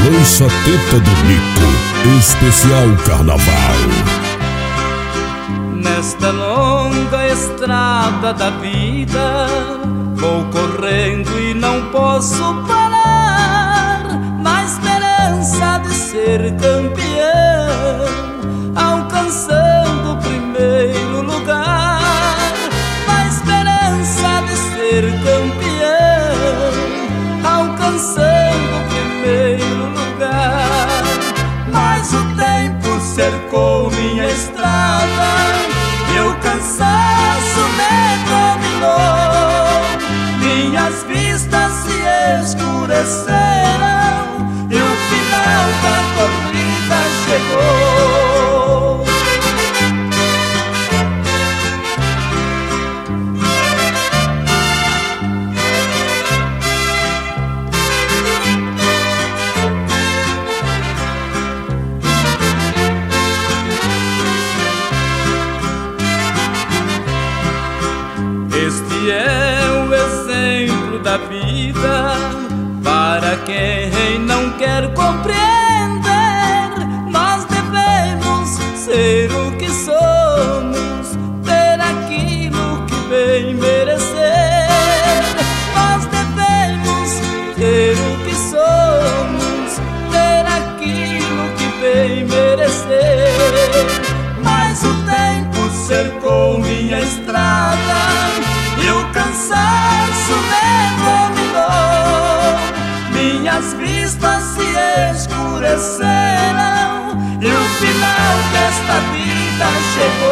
Lança Teta do Nico, especial carnaval. Nesta longa estrada da vida, vou correndo e não posso parar, na esperança de ser campeão, alcançando o primeiro lugar. Na esperança de ser campeão, alcançando o primeiro lugar. Mas o tempo cercou minha estrada e o cansaço me dominou. Minhas vistas se escureceram e o final da corrida chegou. Este é o exemplo da vida para quem não quer compreender. Nós devemos ser o que somos, ter aquilo que bem merecer. Nós devemos ter o que somos, ter aquilo que bem merecer. Mas o tempo cercou minha estrada e o cansaço me dominou. Minhas vistas se escureceram e o final desta vida chegou.